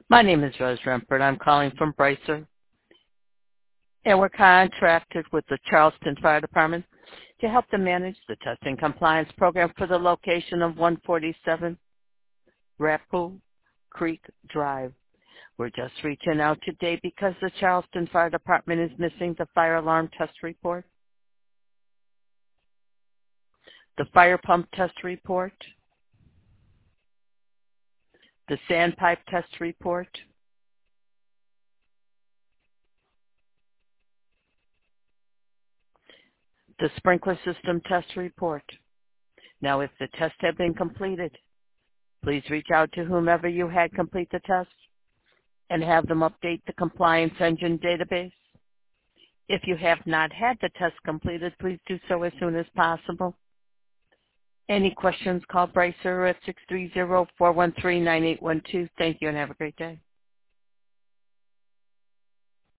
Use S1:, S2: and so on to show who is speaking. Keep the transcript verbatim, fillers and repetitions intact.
S1: My name is Rose Rempert. I'm calling from Bracer, and we're contracted with the Charleston Fire Department to help them manage the testing compliance program for the location of one forty-seven Rapple Creek Drive. We're just reaching out today because the Charleston Fire Department is missing the fire alarm test report, the fire pump test report, the sandpipe test report, the sprinkler system test report. Now, if the tests have been completed, please reach out to whomever you had complete the test and have them update the compliance engine database. If you have not had the test completed, please do so as soon as possible. Any questions, call Bracer at six three zero, four one three, nine eight one two. Thank you and have a great day.